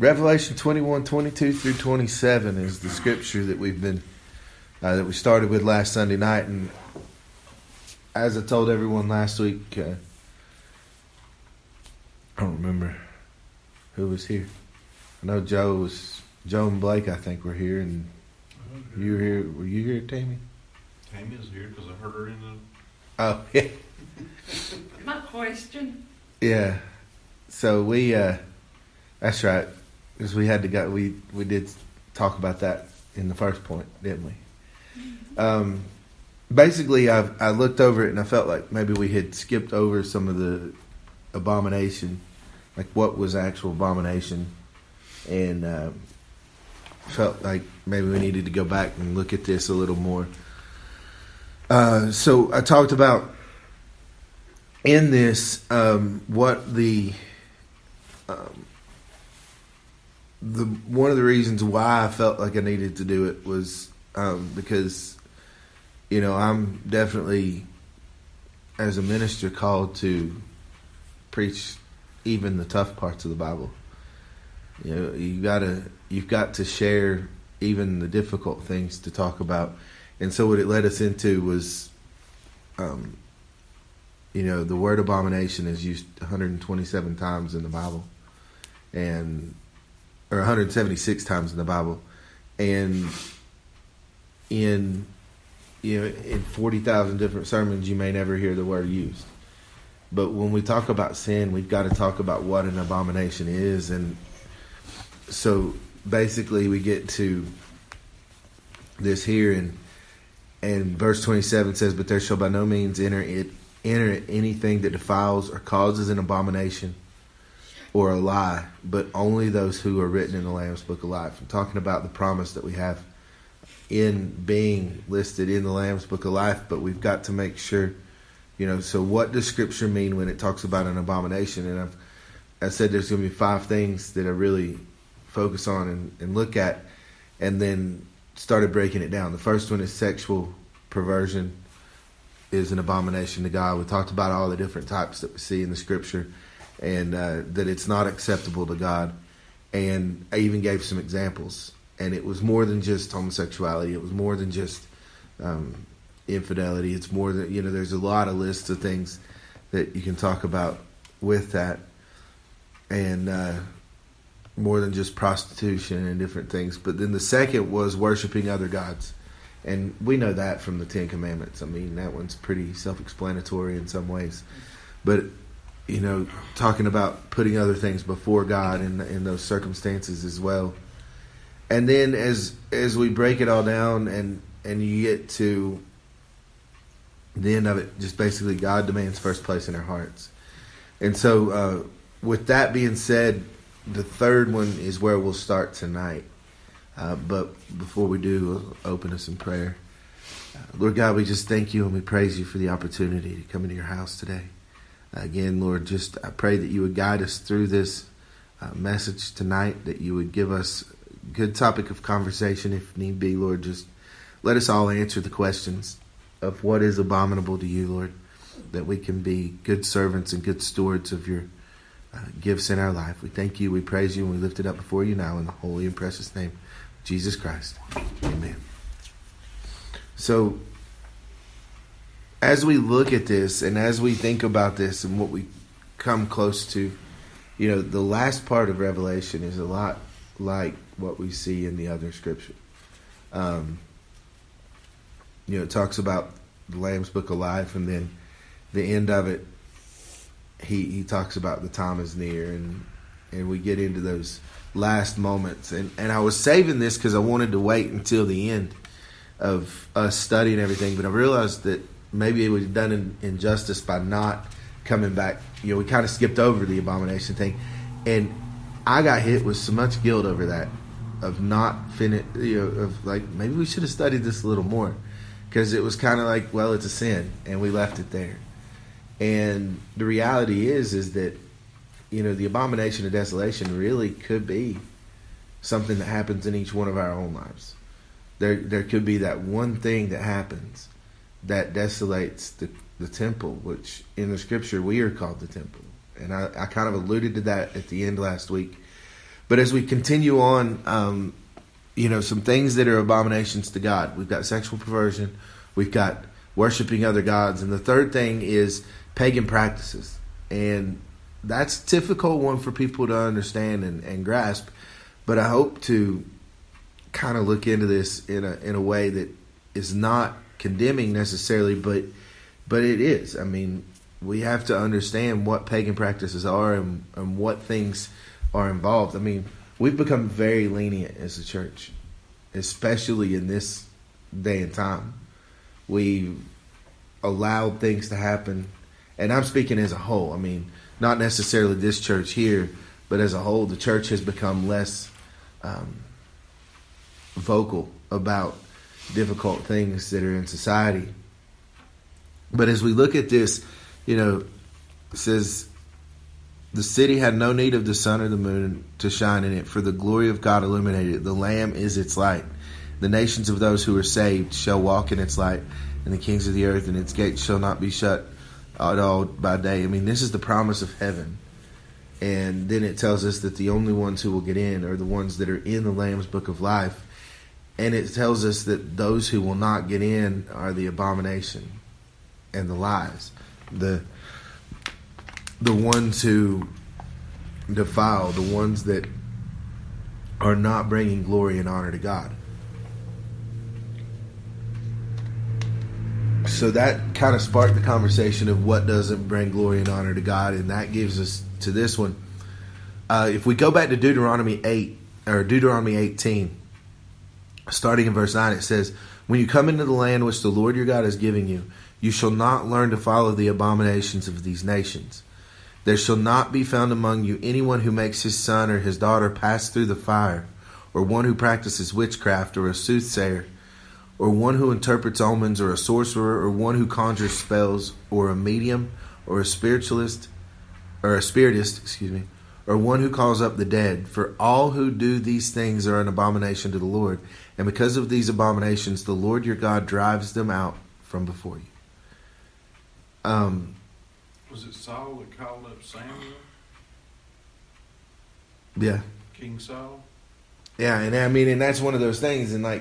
Revelation 21:22 through 27 is the scripture that we've been that we started with last Sunday night, and as I told everyone last week, I don't remember who was here. I know Joe and Blake, I think, were here, and you were here. Were you here, Tammy? Tammy is here because I heard her in the... Oh, yeah. My question. Yeah. So we, that's right, because we had to go. We did talk about that in the first point, didn't we? Basically, I looked over it and I felt like maybe we had skipped over some of the abomination, like what was actual abomination, and felt like maybe we needed to go back and look at this a little more. So I talked about in this what the one of the reasons why I felt like I needed to do it was because, you know, I'm definitely, as a minister, called to preach even the tough parts of the Bible. You know, you've got to share even the difficult things to talk about. And so what it led us into was, you know, the word abomination is used 127 times in the Bible, or 176 times in the Bible, and in 40,000 different sermons, you may never hear the word used. But when we talk about sin, we've got to talk about what an abomination is. And so basically we get to this here, and verse 27 says, "But there shall by no means enter anything that defiles or causes an abomination or a lie, but only those who are written in the Lamb's Book of Life." I'm talking about the promise that we have in being listed in the Lamb's Book of Life, but we've got to make sure, you know, so what does Scripture mean when it talks about an abomination? And I said there's going to be 5 things that I really focus on and look at, and then started breaking it down. The first one is sexual perversion is an abomination to God. We talked about all the different types that we see in the Scripture, and that it's not acceptable to God. And I even gave some examples. And it was more than just homosexuality. It was more than just infidelity. It's more than, you know, there's a lot of lists of things that you can talk about with that. And more than just prostitution and different things. But then the second was worshiping other gods. And we know that from the 10 Commandments. I mean, that one's pretty self-explanatory in some ways. But, you know, talking about putting other things before God in those circumstances as well. And then as we break it all down and you get to the end of it, just basically God demands first place in our hearts. And so with that being said, the third one is where we'll start tonight. But before we do, we'll open us in prayer. Lord God, we just thank you and we praise you for the opportunity to come into your house today. Again, Lord, I pray that you would guide us through this message tonight, that you would give us good topic of conversation if need be, Lord. Just let us all answer the questions of what is abominable to you, Lord, that we can be good servants and good stewards of your gifts in our life. We thank you, we praise you, and we lift it up before you now in the holy and precious name of Jesus Christ. Amen. So as we look at this and as we think about this and what we come close to, you know, the last part of Revelation is a lot like what we see in the other scripture. You know, it talks about the Lamb's Book of Life, and then the end of it, he talks about the time is near, and we get into those last moments. And I was saving this because I wanted to wait until the end of us studying everything, but I realized that maybe it was done injustice by not coming back. You know, we kind of skipped over the abomination thing, and I got hit with so much guilt over that, of not of like, maybe we should have studied this a little more, because it was kind of like, well, it's a sin, and we left it there. And the reality is that, you know, the abomination of desolation really could be something that happens in each one of our own lives. There could be that one thing that happens that desolates the temple, which in the scripture we are called the temple. And I kind of alluded to that at the end last week. But as we continue on, some things that are abominations to God. We've got sexual perversion. We've got worshiping other gods. And the third thing is pagan practices. And that's a difficult one for people to understand and grasp. But I hope to kind of look into this in a way that is not condemning necessarily, but it is. I mean, we have to understand what pagan practices are and what things are involved. I mean, we've become very lenient as a church, especially in this day and time. We've allowed things to happen, and I'm speaking as a whole. I mean, not necessarily this church here, but as a whole, the church has become less vocal about difficult things that are in society. But as we look at this, it says, the city had no need of the sun or the moon to shine in it, for the glory of God illuminated it. The Lamb is its light. The nations of those who are saved shall walk in its light, and the kings of the earth and its gates shall not be shut at all by day. I mean, this is the promise of heaven. And then it tells us that the only ones who will get in are the ones that are in the Lamb's book of life. And it tells us that those who will not get in are the abomination and the lies. The ones who defile, the ones that are not bringing glory and honor to God. So that kind of sparked the conversation of what doesn't bring glory and honor to God, and that gives us to this one. If we go back to Deuteronomy 18, starting in verse 9, it says, when you come into the land which the Lord your God is giving you, you shall not learn to follow the abominations of these nations. There shall not be found among you anyone who makes his son or his daughter pass through the fire, or one who practices witchcraft, or a soothsayer, or one who interprets omens, or a sorcerer, or one who conjures spells, or a medium, or a spiritist, or one who calls up the dead. For all who do these things are an abomination to the Lord, and because of these abominations, the Lord your God drives them out from before you. Was it Saul that called up Samuel? Yeah. King Saul? Yeah, and I mean, and that's one of those things, and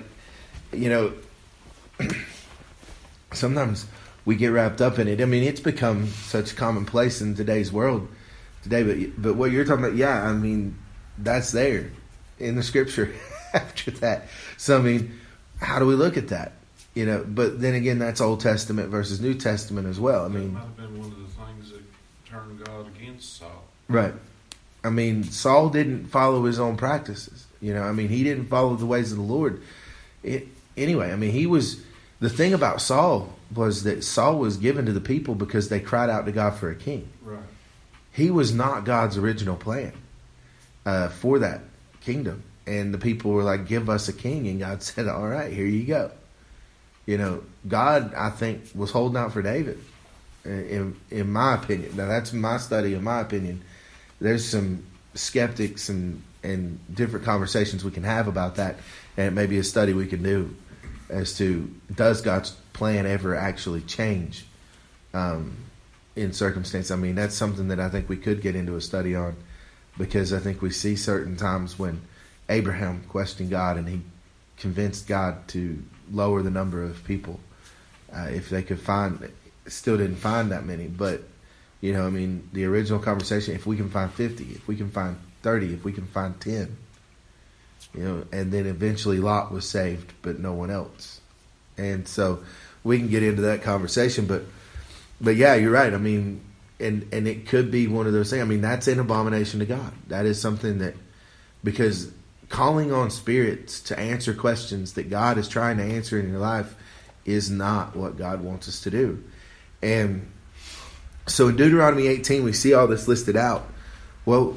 sometimes we get wrapped up in it. I mean, it's become such commonplace in today's world today, but what you're talking about, yeah, I mean, that's there in the scripture after that. So, I mean, how do we look at that? But then again, that's Old Testament versus New Testament as well. I mean, that might have been one of the things that turned God against Saul. Right. I mean, Saul didn't follow his own practices. I mean, he didn't follow the ways of the Lord. Anyway, I mean, the thing about Saul was that Saul was given to the people because they cried out to God for a king. Right. He was not God's original plan for that kingdom. And the people were like, give us a king. And God said, all right, here you go. God, I think, was holding out for David, in my opinion. Now, that's my study, in my opinion. There's some skeptics and different conversations we can have about that. And it may be a study we can do as to, does God's plan ever actually change in circumstance? I mean, that's something that I think we could get into a study on, because I think we see certain times when Abraham questioned God and he convinced God to lower the number of people if they could still didn't find that many. But, I mean, the original conversation, if we can find 50, if we can find 30, if we can find 10, and then eventually Lot was saved, but no one else. And so we can get into that conversation, but yeah, you're right. I mean, and it could be one of those things. I mean, that's an abomination to God. That is something that, because calling on spirits to answer questions that God is trying to answer in your life is not what God wants us to do. And so in Deuteronomy 18, we see all this listed out. Well,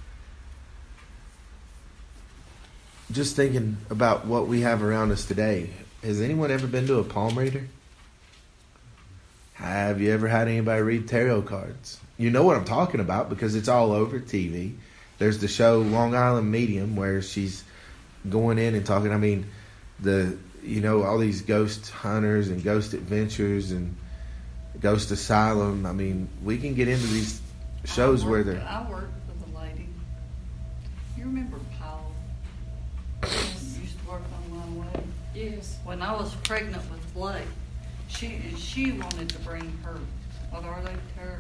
just thinking about what we have around us today, has anyone ever been to a palm reader? Have you ever had anybody read tarot cards? You know what I'm talking about because it's all over TV. There's the show Long Island Medium where she's going in and talking. I mean, all these ghost hunters and ghost adventures and ghost asylum. I mean, we can get into these shows where they're... I worked with a lady. You remember Paul? Yes. Used to work on my way. Yes. When I was pregnant with Blake, she wanted to bring her, what are they,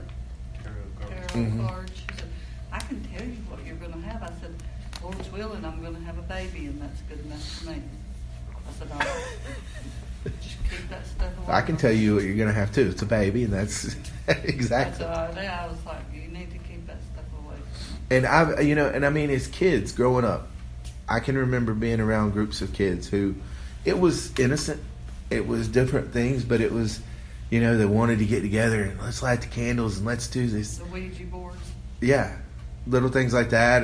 tarot Mhm. cards. She said, I can tell you what you're going to have. I said, Lord's willing, I'm going to have a baby, and that's good enough for me. I said, all right. Just keep that stuff away. I can tell you what you're going to have too. It's a baby, and that's exactly. So I was like, you need to keep that stuff away. And I mean, as kids growing up, I can remember being around groups of kids who, it was innocent, it was different things, but it was, they wanted to get together and let's light the candles and let's do this. The Ouija board. Yeah, little things like that,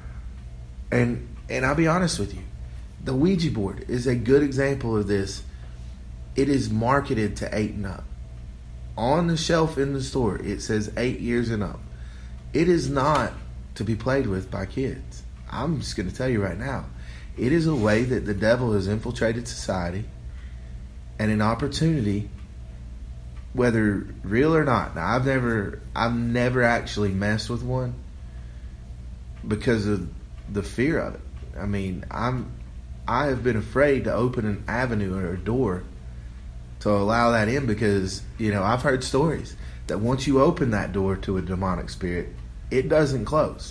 and I'll be honest with you, the Ouija board is a good example of this. It is marketed to 8 and up. On the shelf in the store, it says 8 years and up. It is not to be played with by kids. I'm just going to tell you right now. It is a way that the devil has infiltrated society and an opportunity, whether real or not. Now, I've never actually messed with one because of the fear of it. I mean, I have been afraid to open an avenue or a door to allow that in because, I've heard stories that once you open that door to a demonic spirit, it doesn't close.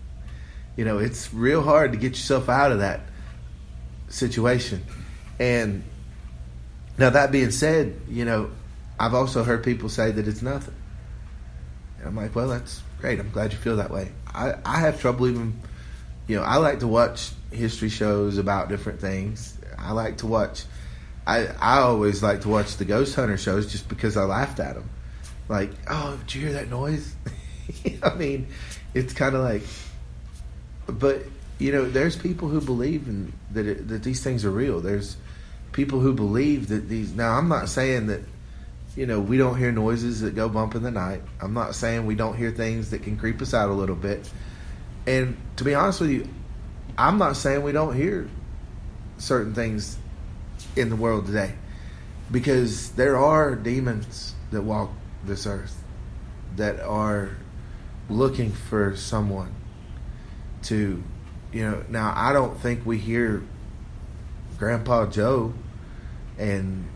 It's real hard to get yourself out of that situation. And now that being said, I've also heard people say that it's nothing. And I'm like, well, that's great. I'm glad you feel that way. I have trouble even, I like to watch history shows about different things. I like to watch, I always like to watch the ghost hunter shows just because I laughed at them. Like, oh, did you hear that noise? I mean, it's kind of like, but, there's people who believe that these things are real. There's people who believe that now I'm not saying that, we don't hear noises that go bump in the night. I'm not saying we don't hear things that can creep us out a little bit. And to be honest with you, I'm not saying we don't hear certain things in the world today, because there are demons that walk this earth that are looking for someone to, now I don't think we hear Grandpa Joe and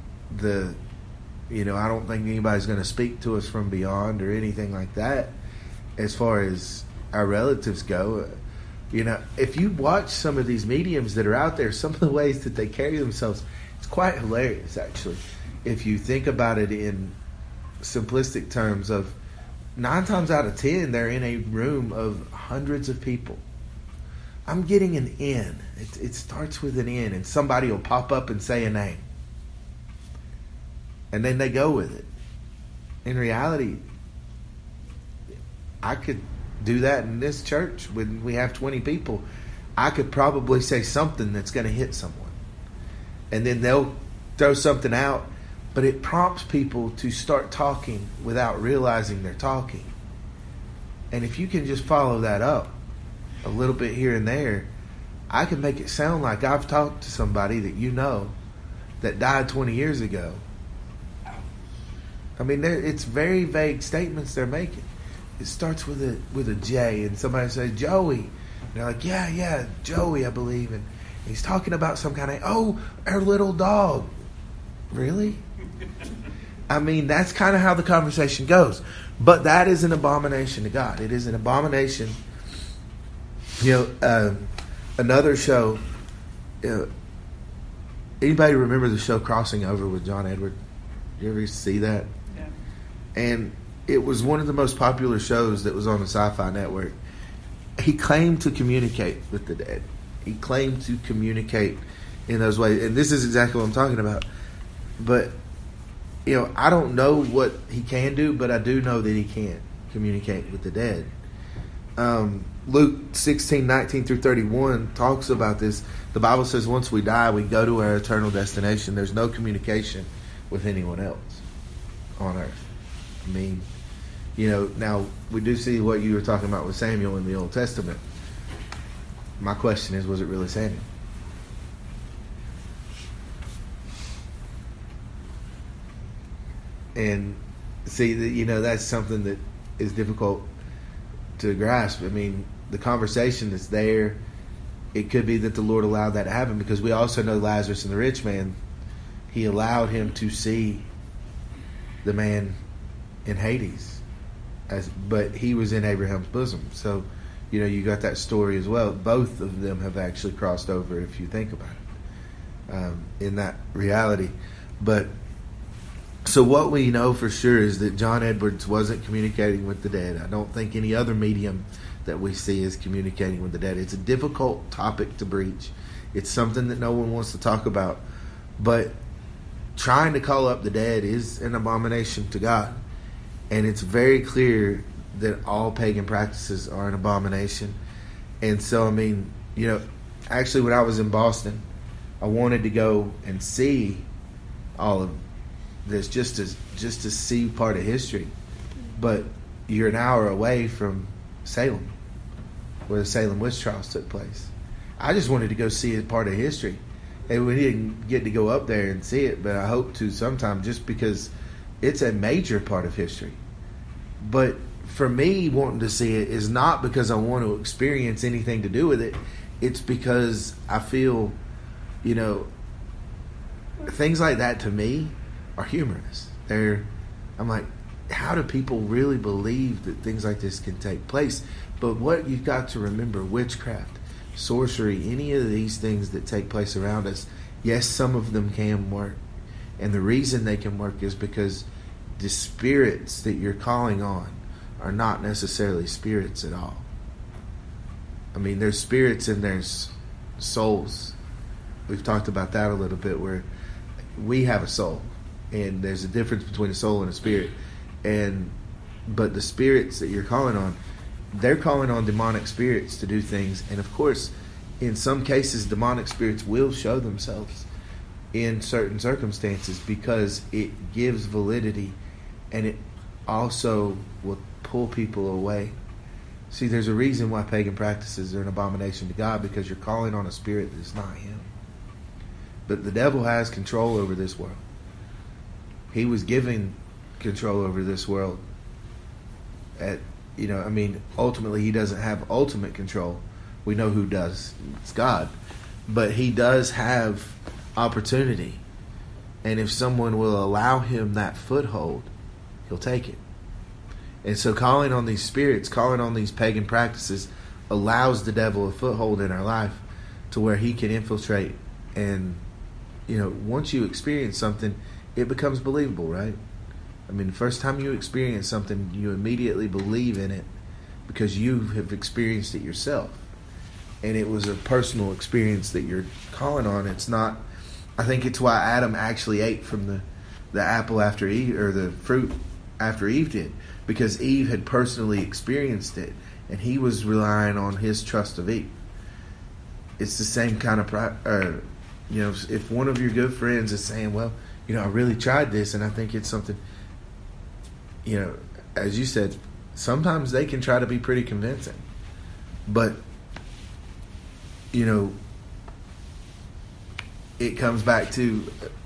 I don't think anybody's going to speak to us from beyond or anything like that as far as our relatives go. If you watch some of these mediums that are out there, some of the ways that they carry themselves, it's quite hilarious, actually. If you think about it in simplistic terms of 9 times out of 10, they're in a room of hundreds of people. I'm getting an N. It starts with an N, and somebody will pop up and say a name. And then they go with it. In reality, I could do that in this church when we have 20 people. I could probably say something that's going to hit someone. And then they'll throw something out, but it prompts people to start talking without realizing they're talking. And if you can just follow that up a little bit here and there, I can make it sound like I've talked to somebody that that died 20 years ago. I mean, it's very vague statements they're making. It starts with a J, and somebody says Joey. And they're like, yeah, Joey, I believe. And he's talking about some kind of, our little dog. Really? I mean, that's kind of how the conversation goes. But that is an abomination to God. It is an abomination. Another show. Anybody remember the show Crossing Over with John Edward? You ever see that? Yeah. And it was one of the most popular shows that was on the Sci-Fi Network. He claimed to communicate with the dead. He claimed to communicate in those ways. And this is exactly what I'm talking about. But, I don't know what he can do, but I do know that he can communicate with the dead. Luke 16:19 through 31 talks about this. The Bible says once we die, we go to our eternal destination. There's no communication with anyone else on earth. I mean, now we do see what you were talking about with Samuel in the Old Testament. My question is, was it really Samuel? And see, that's something that is difficult to grasp. I mean, the conversation is there. It could be that the Lord allowed that to happen, because we also know Lazarus and the rich man, he allowed him to see the man in Hades, but he was in Abraham's bosom. So, you got that story as well. Both of them have actually crossed over, if you think about it, in that reality. But so what we know for sure is that John Edwards wasn't communicating with the dead. I don't think any other medium that we see is communicating with the dead. It's a difficult topic to breach. It's something that no one wants to talk about. But trying to call up the dead is an abomination to God. And it's very clear that all pagan practices are an abomination. And so, actually when I was in Boston, I wanted to go and see all of this just to see part of history. But you're an hour away from Salem, where the Salem witch trials took place. I just wanted to go see a part of history. And we didn't get to go up there and see it, but I hope to sometime, just because it's a major part of history. But for me, wanting to see it is not because I want to experience anything to do with it. It's because I feel, things like that to me are humorous. I'm like, how do people really believe that things like this can take place? But what you've got to remember, witchcraft, sorcery, any of these things that take place around us, yes, some of them can work. And the reason they can work is because the spirits that you're calling on are not necessarily spirits at all. There's spirits and there's souls. We've talked about that a little bit, where we have a soul, and there's a difference between a soul and a spirit. But the spirits that you're calling on, they're calling on demonic spirits to do things. And of course, in some cases, demonic spirits will show themselves in certain circumstances, because it gives validity, and it also will pull people away. See, there's a reason why pagan practices are an abomination to God, because you're calling on a spirit that's not Him. But the devil has control over this world. He was given control over this world. Ultimately, he doesn't have ultimate control. We know who does. It's God. But he does have opportunity. And if someone will allow him that foothold, he'll take it. And so calling on these spirits, calling on these pagan practices, allows the devil a foothold in our life to where he can infiltrate. And, once you experience something, it becomes believable, right? The first time you experience something, you immediately believe in it because you have experienced it yourself. And it was a personal experience that you're calling on. It's not, I think it's why Adam actually ate from the apple after Eve, or the fruit after Eve did, because Eve had personally experienced it, and he was relying on his trust of Eve. It's the same kind of, if one of your good friends is saying, well, I really tried this, and I think it's something, as you said, sometimes they can try to be pretty convincing. But, it comes back to,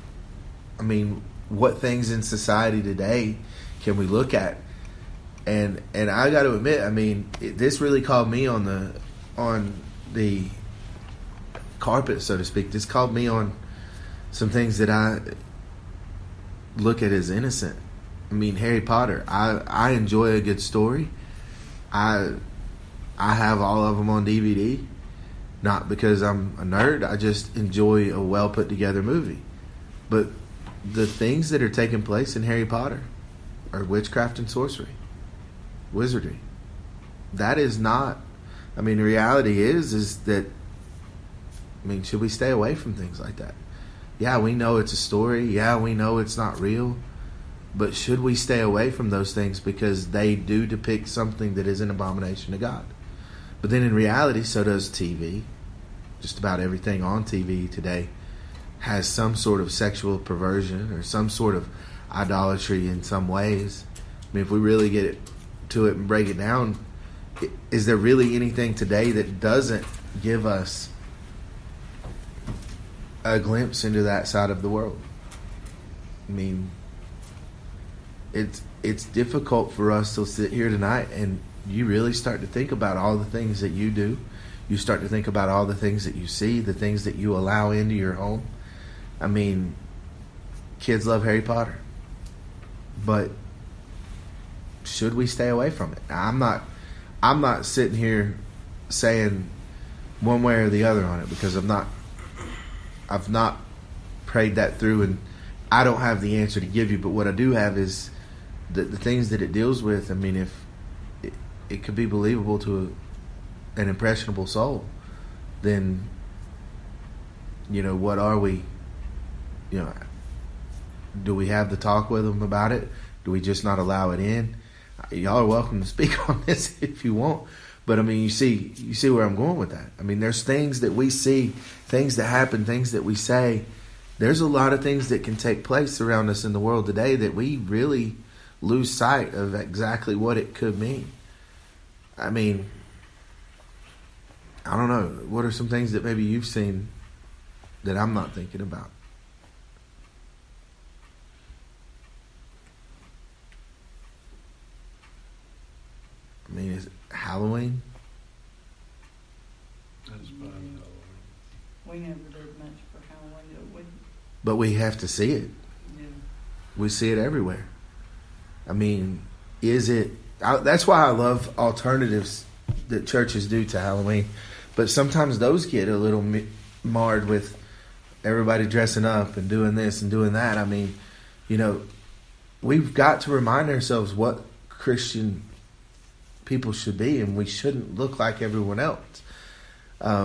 what things in society today can we look at? And I got to admit, this really called me on the carpet, so to speak. This called me on some things that I look at as innocent. Harry Potter. I enjoy a good story. I have all of them on DVD, not because I'm a nerd. I just enjoy a well put together movie. But the things that are taking place in Harry Potter are witchcraft and sorcery, wizardry. That is not. The reality is that. Should we stay away from things like that? Yeah, we know it's a story. Yeah, we know it's not real. But should we stay away from those things because they do depict something that is an abomination to God? But then in reality, so does TV. Just about everything on TV today has some sort of sexual perversion or some sort of idolatry in some ways. If we really get to it and break it down, is there really anything today that doesn't give us a glimpse into that side of the world? It's difficult for us to sit here tonight you really start to think about all the things that you do. You start to think about all the things that you see, the things that you allow into your home. I mean, kids love Harry Potter, but should we stay away from it? Now, I'm not sitting here saying one way or the other on it, because I've not prayed that through, and I don't have the answer to give you. But what I do have is the things that it deals with. I mean, if it could be believable to an impressionable soul, then, what are we? Do we have the talk with them about it? Do we just not allow it in? Y'all are welcome to speak on this if you want. But I mean, you see where I'm going with that. I mean, there's things that we see, things that happen, things that we say. There's a lot of things that can take place around us in the world today that we really lose sight of exactly what it could mean. I mean, I don't know. What are some things that maybe you've seen that I'm not thinking about? I mean, is it Halloween? That's fine, Halloween. We never did much for Halloween, did we? But we have to see it. Yeah. We see it everywhere. I mean, is it... that's why I love alternatives that churches do to Halloween. But sometimes those get a little marred with everybody dressing up and doing this and doing that. I mean, we've got to remind ourselves what Christian people should be, and we shouldn't look like everyone else. I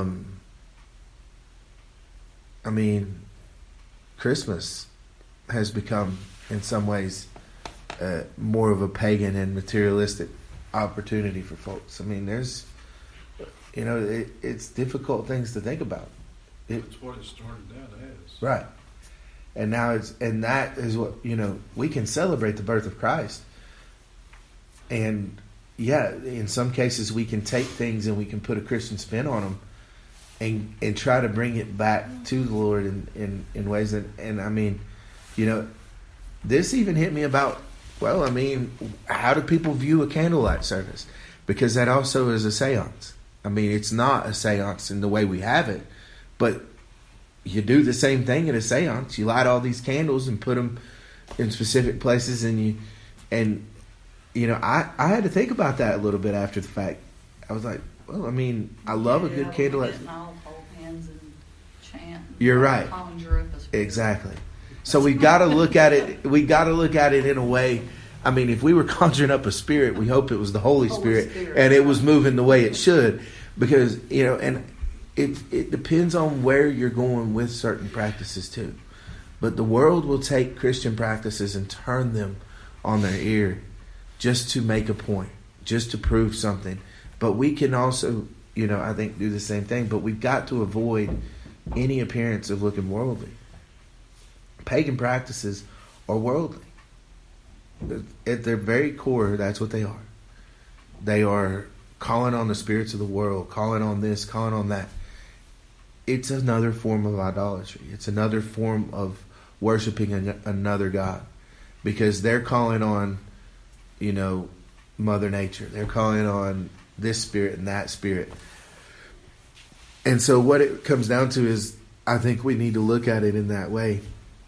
mean, Christmas has become, in some ways, more of a pagan and materialistic opportunity for folks. I mean, there's, it's difficult things to think about. That's what it started out as. Right. And now that is what, we can celebrate the birth of Christ. And yeah, in some cases we can take things and we can put a Christian spin on them and try to bring it back to the Lord in ways that, and I mean, this even hit me about, well, I mean, how do people view a candlelight service? Because that also is a seance. I mean, it's not a seance in the way we have it, but you do the same thing at a seance. You light all these candles and put them in specific places, and I had to think about that a little bit after the fact. I was like, well, I mean, I love a good candlelight. And all hold hands and chant. You're right. Conjure up a spirit. Exactly. So we got to look at it. We got to look at it in a way. I mean, if we were conjuring up a spirit, we hope it was the Holy Spirit and it was moving the way it should, because and it depends on where you're going with certain practices too. But the world will take Christian practices and turn them on their ear just to make a point, just to prove something. But we can also, I think, do the same thing. But we've got to avoid any appearance of looking worldly. Pagan practices are worldly. At their very core, that's what they are. They are calling on the spirits of the world, calling on this, calling on that. It's another form of idolatry. It's another form of worshiping another god, because they're calling on, Mother Nature. They're calling on this spirit and that spirit. And so what it comes down to is, I think we need to look at it in that way.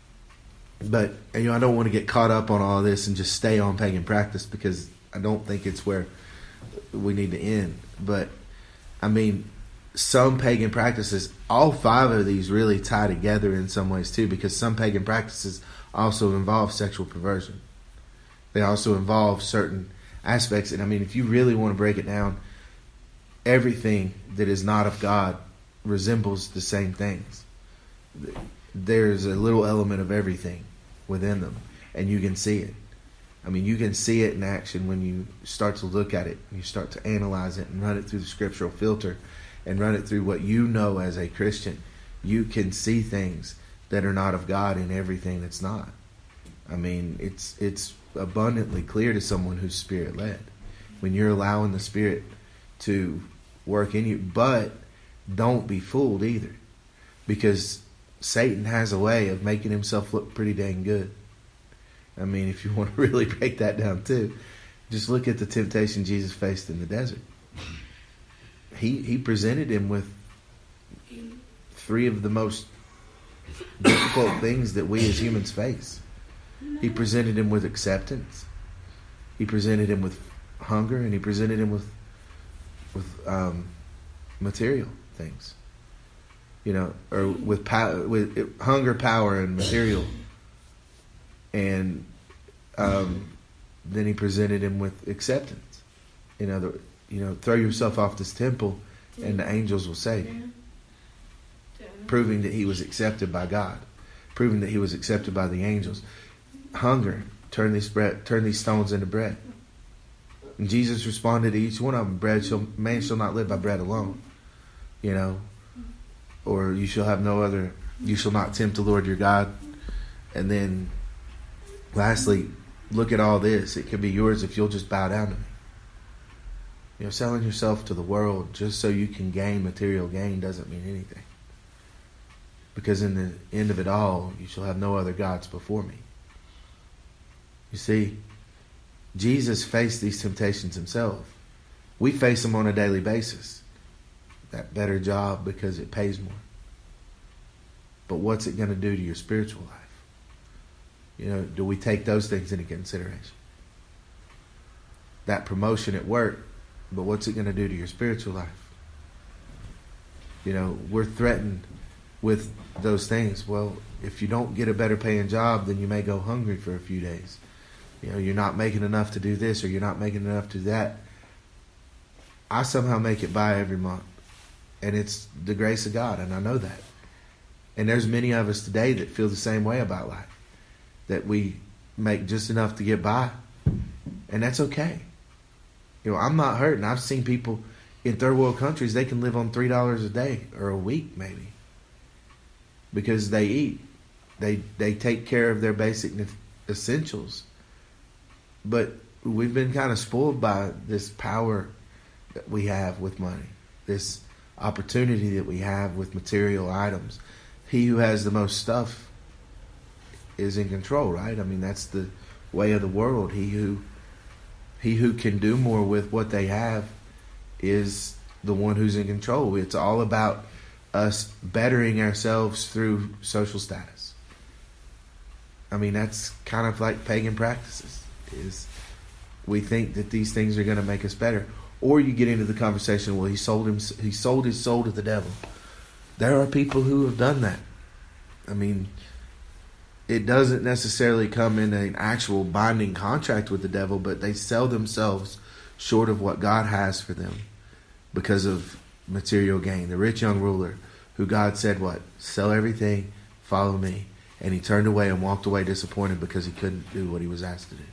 But I don't want to get caught up on all this and just stay on pagan practice, because I don't think it's where we need to end. But I mean, some pagan practices, all 5 of these really tie together in some ways too, because some pagan practices also involve sexual perversion. They also involve certain aspects. And I mean, if you really want to break it down, everything that is not of God resembles the same things. There's a little element of everything within them, and you can see it. I mean, you can see it in action when you start to look at it, and you start to analyze it and run it through the scriptural filter and run it through what you know as a Christian. You can see things that are not of God in everything that's not. I mean, it's abundantly clear to someone who's Spirit-led when you're allowing the Spirit to work in you. But don't be fooled either, because Satan has a way of making himself look pretty dang good. I mean, if you want to really break that down too, Just look at the temptation Jesus faced in the desert. He presented him with three of the most difficult things that we as humans face. He presented him with acceptance. He presented him with hunger, and he presented him with material things. Or with power, with hunger, power, and material. And then he presented him with acceptance. Throw yourself off this temple, and the angels will save you. Proving that he was accepted by God, proving that he was accepted by the angels. Hunger, turn these stones into bread. And Jesus responded to each one of them: man shall not live by bread alone, or you shall have no other. You shall not tempt the Lord your God. And then, lastly, look at all this. It can be yours if you'll just bow down to me. Selling yourself to the world just so you can gain material gain doesn't mean anything. Because in the end of it all, you shall have no other gods before me. You see, Jesus faced these temptations himself. We face them on a daily basis. That better job because it pays more. But what's it going to do to your spiritual life? Do we take those things into consideration? That promotion at work, but what's it going to do to your spiritual life? We're threatened with those things. Well, if you don't get a better paying job, then you may go hungry for a few days. You're not making enough to do this, or you're not making enough to do that. I somehow make it by every month. And it's the grace of God, and I know that. And there's many of us today that feel the same way about life. That we make just enough to get by. And that's okay. I'm not hurting. I've seen people in third world countries, they can live on $3 a day or a week maybe. Because they eat. They take care of their basic essentials. But we've been kind of spoiled by this power that we have with money. This opportunity that we have with material items. He who has the most stuff is in control, right? I mean, that's the way of the world. He who can do more with what they have is the one who's in control. It's all about us bettering ourselves through social status. I mean, that's kind of like pagan practices. Is we think that these things are going to make us better. Or you get into the conversation, well, he sold his soul to the devil. There are people who have done that. I mean, it doesn't necessarily come in an actual binding contract with the devil, but they sell themselves short of what God has for them because of material gain. The rich young ruler who God said, what? Sell everything, follow me. And he turned away and walked away disappointed because he couldn't do what he was asked to do.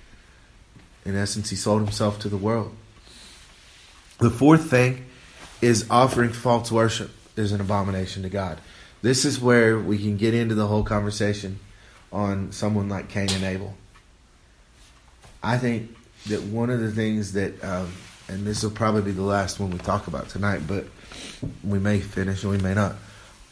In essence, he sold himself to the world. The fourth thing is offering false worship is an abomination to God. This is where we can get into the whole conversation on someone like Cain and Abel. I think that one of the things that, and this will probably be the last one we talk about tonight, but we may finish and we may not.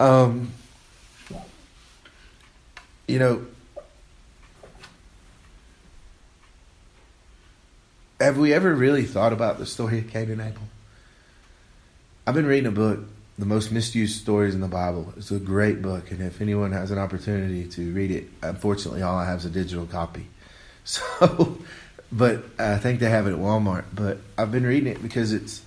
Have we ever really thought about the story of Cain and Abel? I've been reading a book, The Most Misused Stories in the Bible. It's a great book, and if anyone has an opportunity to read it, unfortunately all I have is a digital copy. So, but I think they have it at Walmart. But I've been reading it because it's,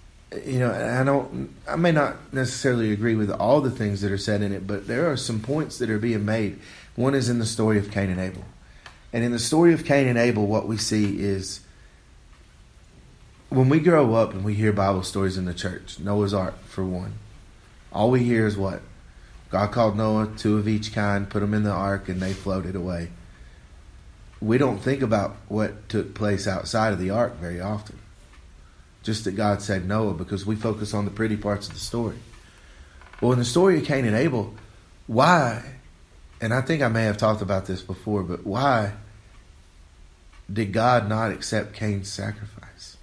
I may not necessarily agree with all the things that are said in it, but there are some points that are being made. One is in the story of Cain and Abel. And in the story of Cain and Abel, what we see is, when we grow up and we hear Bible stories in the church, Noah's Ark for one, all we hear is what? God called Noah, 2 of each kind, put them in the ark, and they floated away. We don't think about what took place outside of the ark very often. Just that God saved Noah, because we focus on the pretty parts of the story. Well, in the story of Cain and Abel, why, and I think I may have talked about this before, but why did God not accept Cain's sacrifice?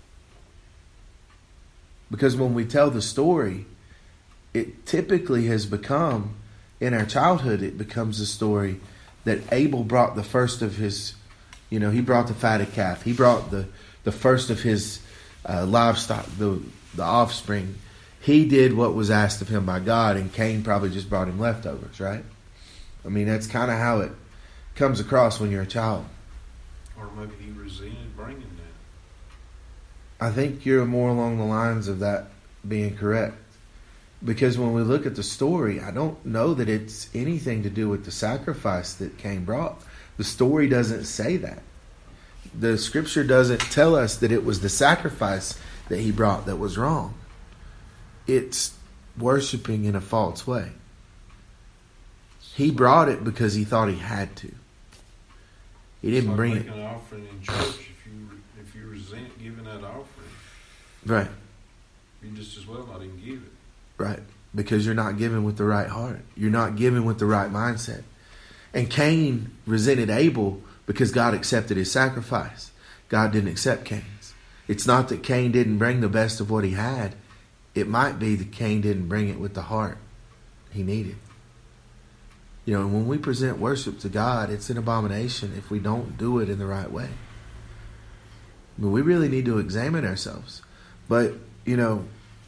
Because when we tell the story, it typically has become, in our childhood, it becomes a story that Abel brought the first of his You know, he brought the fatted calf. He brought the first of his livestock, the offspring. He did what was asked of him by God, and Cain probably just brought him leftovers, right? I mean, that's kind of how it comes across when you're a child. Or maybe he resented bringing that. I think you're more along the lines of that being correct. Because when we look at the story, I don't know that it's anything to do with the sacrifice that Cain brought. The story doesn't say that. The scripture doesn't tell us that it was the sacrifice that he brought that was wrong. It's worshiping in a false way. He brought it because he thought he had to. He didn't bring it. It's like making an offering in church. If you resent giving that offering, Right. you just as well not even give it. Right. Because you're not giving with the right heart. You're not giving with the right mindset. And Cain resented Abel because God accepted his sacrifice. God didn't accept Cain's. It's not that Cain didn't bring the best of what he had. It might be that Cain didn't bring it with the heart he needed. You know, and when we present worship to God, it's an abomination if we don't do it in the right way. But we really need to examine ourselves. But, you know,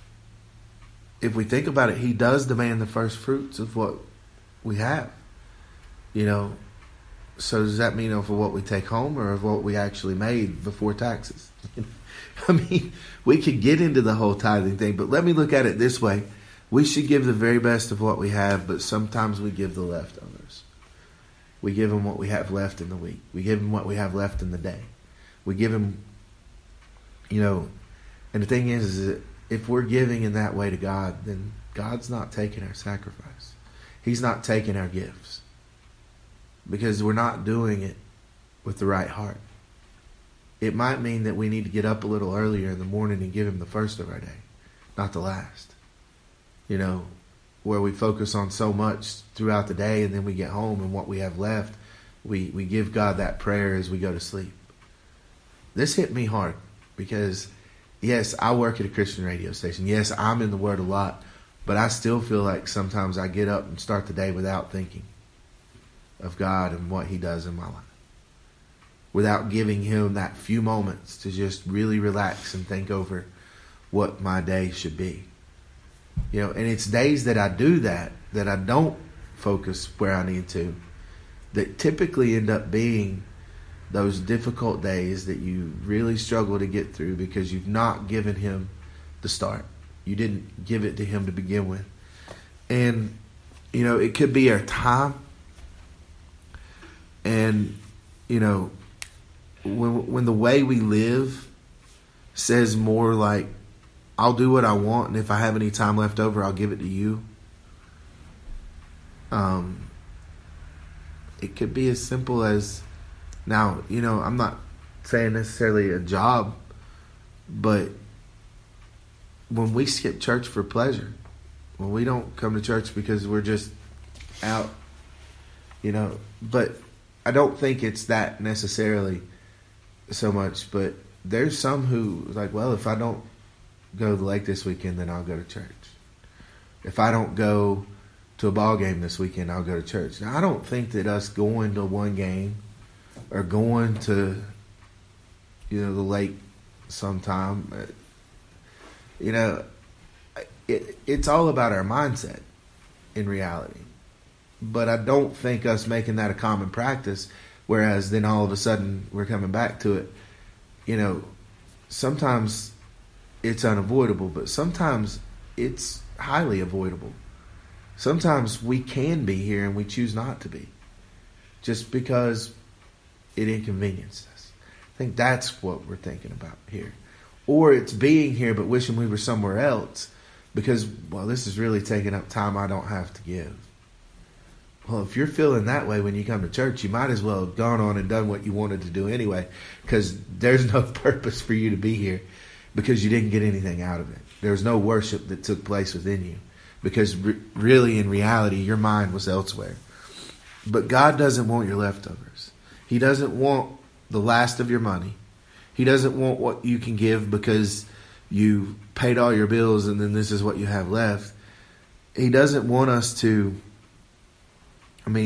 if we think about it, he does demand the first fruits of what we have. You know, so does that mean of what we take home or of what we actually made before taxes? I mean, we could get into the whole tithing thing, but let me look at it this way. We should give the very best of what we have, but sometimes we give the leftovers. We give him what we have left in the week. We give him what we have left in the day. We give him, you know, and the thing is that if we're giving in that way to God, then God's not taking our sacrifice. He's not taking our gifts. Because we're not doing it with the right heart. It might mean that we need to get up a little earlier in the morning and give him the first of our day, not the last. You know, where we focus on so much throughout the day and then we get home and what we have left, we give God that prayer as we go to sleep. This hit me hard because, yes, I work at a Christian radio station. Yes, I'm in the Word a lot, but I still feel like sometimes I get up and start the day without thinking of God and what he does in my life. Without giving him that few moments to just really relax and think over what my day should be. You know, and it's days that I do that I don't focus where I need to, that typically end up being those difficult days that you really struggle to get through because you've not given him the start. You didn't give it to him to begin with. And, you know, it could be our time. And, you know, when the way we live says more like, I'll do what I want, and if I have any time left over, I'll give it to you. It could be as simple as, now, you know, I'm not saying necessarily a job, but when we skip church for pleasure, when we don't come to church because we're just out, you know, but I don't think it's that necessarily so much, but there's some who like, well, if I don't go to the lake this weekend, then I'll go to church. If I don't go to a ball game this weekend, I'll go to church. Now, I don't think that us going to one game or going to, you know, the lake sometime, you know, it's all about our mindset in reality. But I don't think us making that a common practice, whereas then all of a sudden we're coming back to it. You know, sometimes it's unavoidable, but sometimes it's highly avoidable. Sometimes we can be here and we choose not to be just because it inconvenienced us. I think that's what we're thinking about here. Or it's being here but wishing we were somewhere else because, well, this is really taking up time I don't have to give. Well, if you're feeling that way when you come to church, you might as well have gone on and done what you wanted to do anyway, because there's no purpose for you to be here because you didn't get anything out of it. There was no worship that took place within you because really, in reality, your mind was elsewhere. But God doesn't want your leftovers. He doesn't want the last of your money. He doesn't want what you can give because you paid all your bills and then this is what you have left. He doesn't want us to, I mean,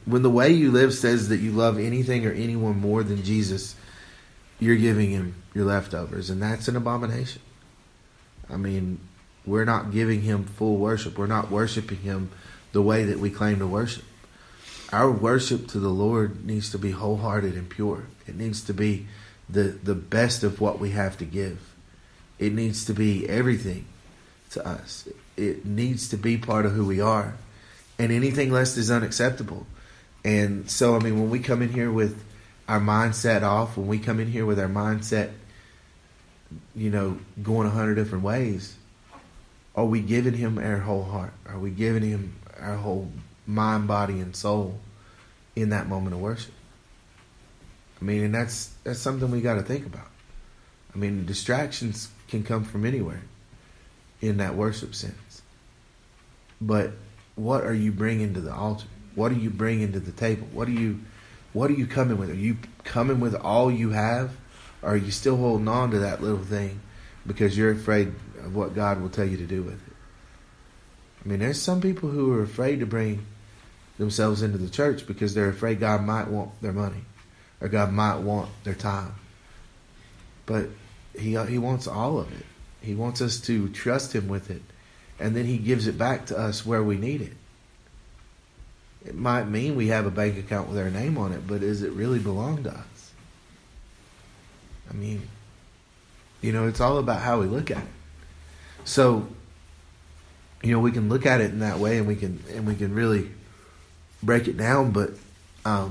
when the way you live says that you love anything or anyone more than Jesus, you're giving him your leftovers, and that's an abomination. I mean, we're not giving him full worship. We're not worshiping him the way that we claim to worship. Our worship to the Lord needs to be wholehearted and pure. It needs to be the best of what we have to give. It needs to be everything to us. It needs to be part of who we are. And anything less is unacceptable. And so, I mean, when we come in here with our mindset off, when we come in here with our mindset, going 100 different ways, are we giving him our whole heart? Are we giving him our whole mind, body, and soul in that moment of worship? I mean, and that's something we got to think about. I mean, distractions can come from anywhere in that worship sense. But what are you bringing to the altar? What are you bringing to the table? What are you coming with? Are you coming with all you have? Or are you still holding on to that little thing because you're afraid of what God will tell you to do with it? I mean, there's some people who are afraid to bring themselves into the church because they're afraid God might want their money or God might want their time. But he wants all of it. He wants us to trust him with it, and then he gives it back to us where we need it. It might mean we have a bank account with our name on it, but does it really belong to us? I mean, it's all about how we look at it. So, we can look at it in that way, and we can really break it down. But, I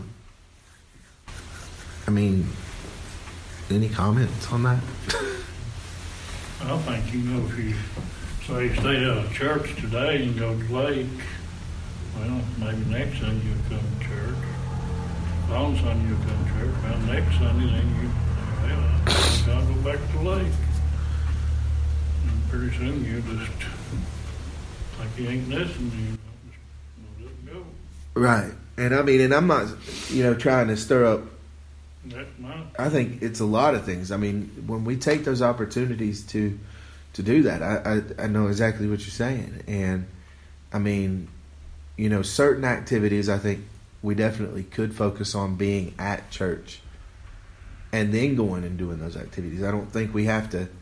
mean, any comments on that? I think, if you say you stay out of church today and go to the lake, well, maybe next Sunday you'll come to church. On Sunday you'll come to church. Well, next Sunday then I'll go back to the lake. And pretty soon you just like you ain't listening to you. Just let it go. Right. And I mean, and I'm not, trying to stir up. I think it's a lot of things. I mean, when we take those opportunities to do that, I know exactly what you're saying. And I mean, certain activities, I think we definitely could focus on being at church and then going and doing those activities. I don't think we have to,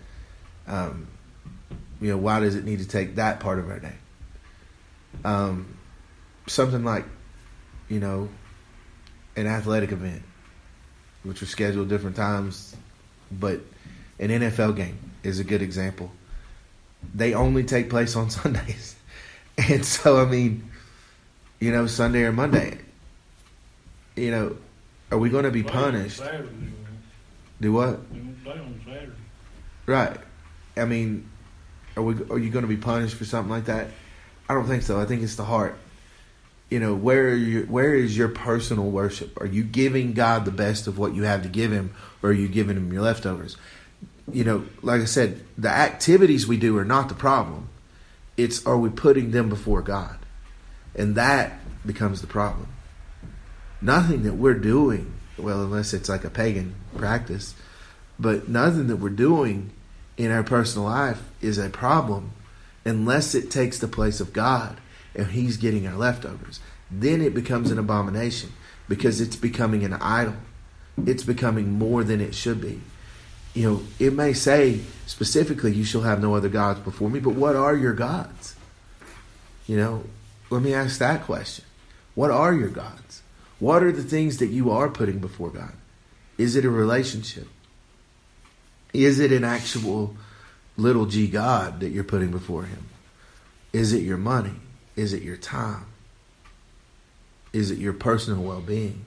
why does it need to take that part of our day? Something like, an athletic event, which are scheduled different times, but an NFL game is a good example. They only take place on Sundays. And so, I mean, Sunday or Monday, are we going to be punished? Do what? We won't play on Saturday. Right. I mean, are you going to be punished for something like that? I don't think so. I think it's the heart. Where is your personal worship? Are you giving God the best of what you have to give him, or are you giving him your leftovers? Like I said, the activities we do are not the problem. It's, are we putting them before God? And that becomes the problem. Nothing that we're doing, well, unless it's like a pagan practice, but nothing that we're doing in our personal life is a problem unless it takes the place of God and he's getting our leftovers. Then it becomes an abomination because it's becoming an idol. It's becoming more than it should be. It may say specifically, you shall have no other gods before me, but what are your gods? Let me ask that question. What are your gods? What are the things that you are putting before God? Is it a relationship? Is it an actual little g God that you're putting before him? Is it your money? Is it your time? Is it your personal well-being?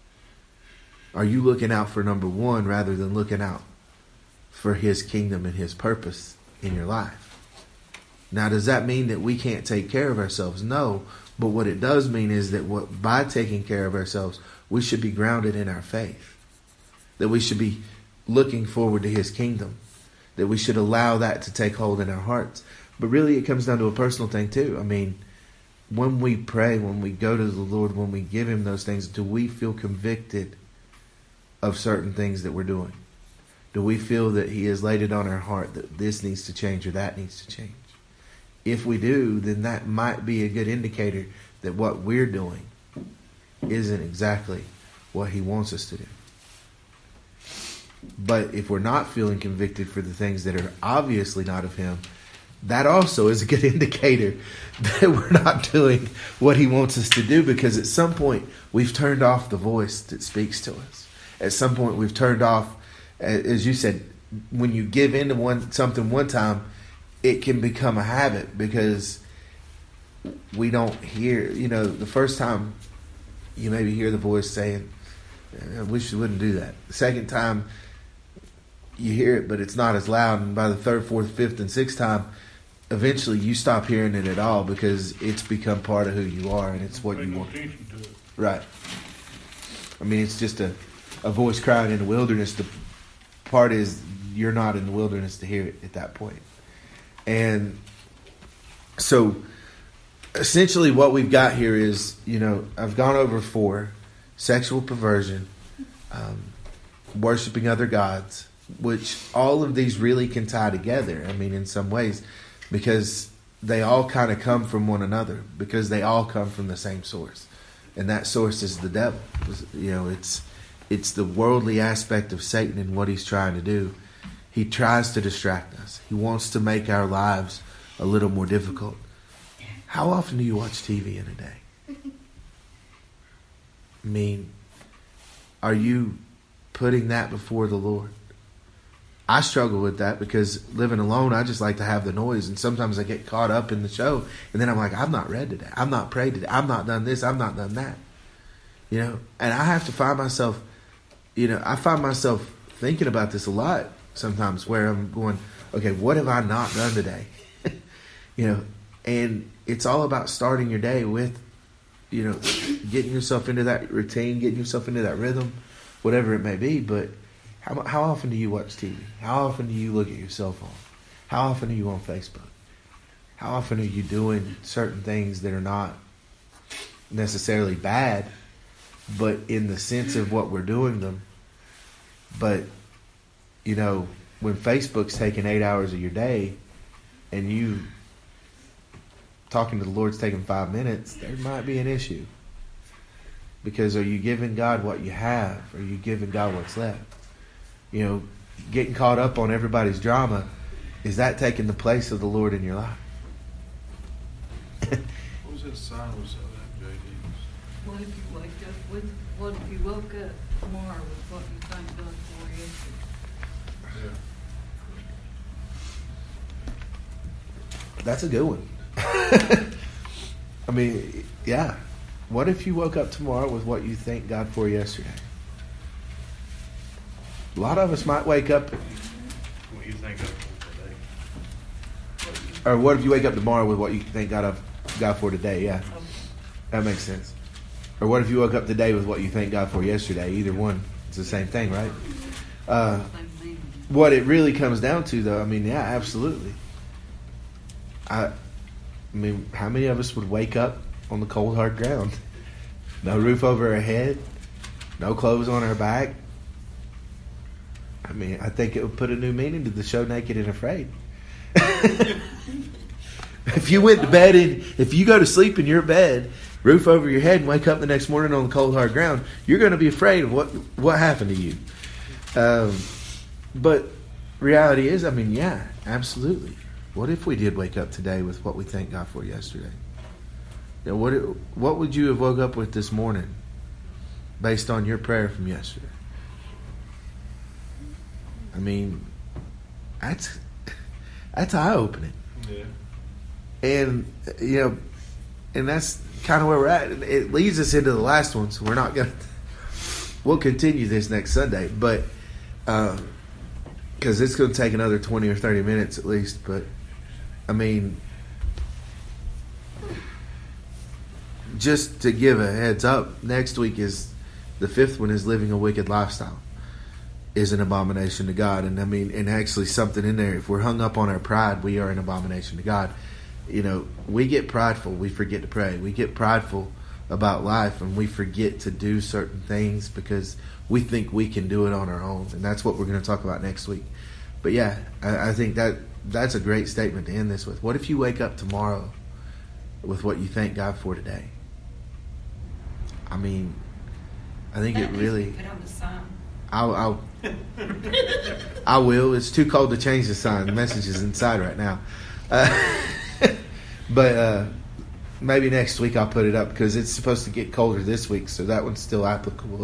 Are you looking out for number one rather than looking out for his kingdom and his purpose in your life? Now, does that mean that we can't take care of ourselves? No. But what it does mean is that by taking care of ourselves, we should be grounded in our faith. That we should be looking forward to his kingdom. That we should allow that to take hold in our hearts. But really, it comes down to a personal thing too. I mean, when we pray, when we go to the Lord, when we give him those things, do we feel convicted of certain things that we're doing? Do we feel that he has laid it on our heart that this needs to change or that needs to change? If we do, then that might be a good indicator that what we're doing isn't exactly what he wants us to do. But if we're not feeling convicted for the things that are obviously not of him, that also is a good indicator that we're not doing what he wants us to do, because at some point we've turned off the voice that speaks to us. At some point we've turned off, as you said, when you give in to something one time, it can become a habit because we don't hear, the first time you maybe hear the voice saying, I wish you wouldn't do that. The second time you hear it, but it's not as loud. And by the third, fourth, fifth, and sixth time, eventually you stop hearing it at all because it's become part of who you are and it's what you want. Right. I mean, it's just a voice crying in the wilderness. The part is you're not in the wilderness to hear it at that point. And so essentially what we've got here is, I've gone over 4: sexual perversion, worshiping other gods, which all of these really can tie together, in some ways, because they all kind of come from one another, because they all come from the same source. And that source is the devil. It's the worldly aspect of Satan and what he's trying to do. He tries to distract us. He wants to make our lives a little more difficult. How often do you watch TV in a day? Are you putting that before the Lord? I struggle with that because living alone, I just like to have the noise. And sometimes I get caught up in the show. And then I'm like, I've not read today. I've not prayed today. I've not done this. I've not done that. And I have to find myself, I find myself thinking about this a lot sometimes, where I'm going, okay, what have I not done today? And it's all about starting your day with, getting yourself into that routine, getting yourself into that rhythm, whatever it may be. But how often do you watch TV? How often do you look at your cell phone? How often are you on Facebook? How often are you doing certain things that are not necessarily bad, but in the sense of what we're doing them? But, when Facebook's taking 8 hours of your day and you talking to the Lord's taking 5 minutes, there might be an issue. Because are you giving God what you have? Or are you giving God what's left? Getting caught up on everybody's drama, is that taking the place of the Lord in your life? What was that sign was that, JD? What if you wake up with, what if you woke up tomorrow with what you thank God for yesterday? Yeah. That's a good one. Yeah. What if you woke up tomorrow with what you thank God for yesterday? A lot of us might wake up. What you think of today? Or what if you wake up tomorrow with what you thank God for today? Yeah. Okay. That makes sense. Or what if you woke up today with what you thank God for yesterday? Either one. It's the same thing, right? Same thing. What it really comes down to, though, yeah, absolutely. How many of us would wake up on the cold, hard ground? No roof over our head, no clothes on our back. I think it would put a new meaning to the show Naked and Afraid. If you went to bed and if you go to sleep in your bed, roof over your head, and wake up the next morning on the cold, hard ground, you're going to be afraid of what happened to you. But reality is, yeah, absolutely. What if we did wake up today with what we thank God for yesterday? What would you have woke up with this morning based on your prayer from yesterday? That's eye-opening. Yeah. And, and that's kind of where we're at. It leads us into the last one, so we'll continue this next Sunday. But, because it's going to take another 20 or 30 minutes at least. But, just to give a heads up, next week is the 5th one, is living a wicked lifestyle is an abomination to God. And and actually something in there, if we're hung up on our pride, we are an abomination to God. We get prideful, we forget to pray. We get prideful about life and we forget to do certain things because we think we can do it on our own. And that's what we're going to talk about next week. But yeah, I think that's a great statement to end this with. What if you wake up tomorrow with what you thank God for today? I mean, I think it That needs to really. be Put on the sign. I will. It's too cold to change the sign. The message is inside right now. But maybe next week I'll put it up because it's supposed to get colder this week, so that one's still applicable.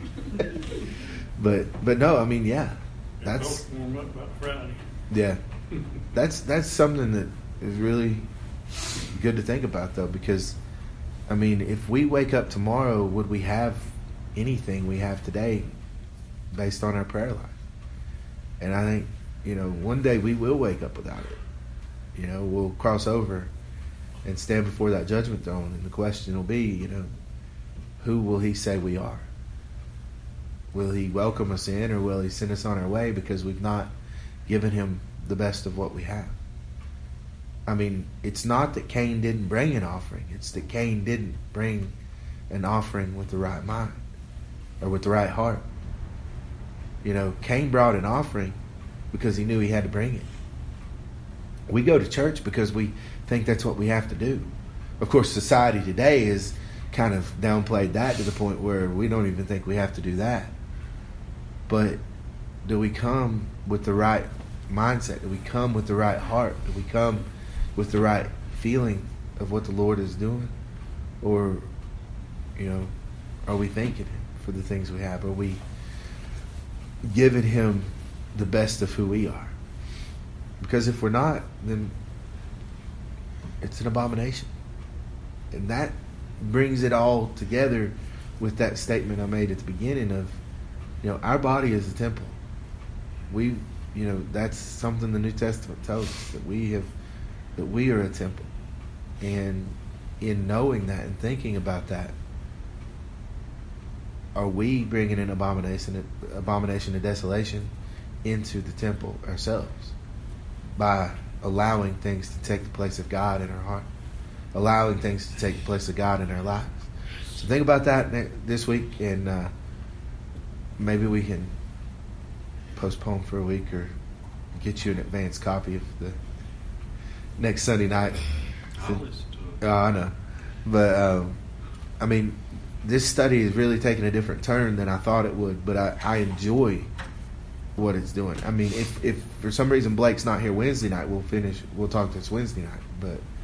but no, I mean, yeah, that's Don't warm up about Friday. yeah, that's something that is really good to think about though, because I mean, if we wake up tomorrow, would we have anything we have today based on our prayer life? And I think, one day we will wake up without it. We'll cross over and stand before that judgment throne, and the question will be, who will he say we are? Will he welcome us in, or will he send us on our way because we've not given him the best of what we have? I mean, it's not that Cain didn't bring an offering. It's that Cain didn't bring an offering with the right mind or with the right heart. Cain brought an offering because he knew he had to bring it. We go to church because we think that's what we have to do. Of course, society today has kind of downplayed that to the point where we don't even think we have to do that. But do we come with the right mindset? Do we come with the right heart? Do we come with the right feeling of what the Lord is doing? Or, are we thanking him for the things we have? Are we giving him the best of who we are? Because if we're not, then it's an abomination. And that brings it all together with that statement I made at the beginning of, our body is a temple. That's something the New Testament tells us, that we are a temple. And in knowing that and thinking about that, are we bringing an abomination and desolation into the temple ourselves by allowing things to take the place of God in our heart, allowing things to take the place of God in our lives? So think about that this week, and maybe we can postpone for a week or get you an advanced copy of the next Sunday night. I'll listen to it. Oh, I know. But, I mean, this study is really taking a different turn than I thought it would, but I enjoy what it's doing. I mean, if for some reason Blake's not here Wednesday night, we'll talk this Wednesday night. But